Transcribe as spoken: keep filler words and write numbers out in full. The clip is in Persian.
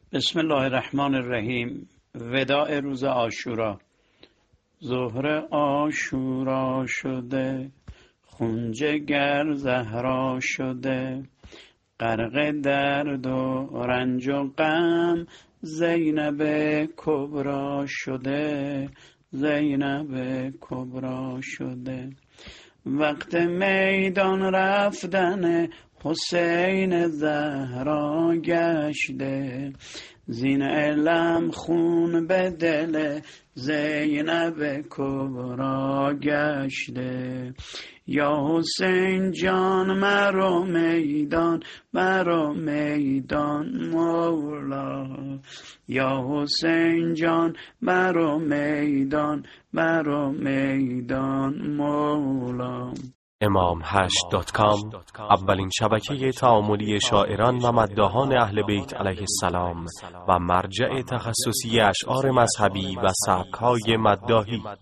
بسم الله الرحمن الرحیم. وداع روز عاشورا. ظهر عاشورا شده، خون جگر زهرا شده، غرق درد و رنج و غم زینب کبرا شده، زینب کبرا شده. وقت میدان رفتن حسین زهرا گشته، زین علم خون به دل زینب کبرا گشته. یا حسین جان مرو میدان، مرو میدان مولا، یا حسین جان مرو میدان، مرو میدان مولا. امام هشت دات کام اولین شبکه تعاملی شاعران و مداحان اهل بیت علیه السلام و مرجع تخصصی اشعار مذهبی و سبک‌های مداحی.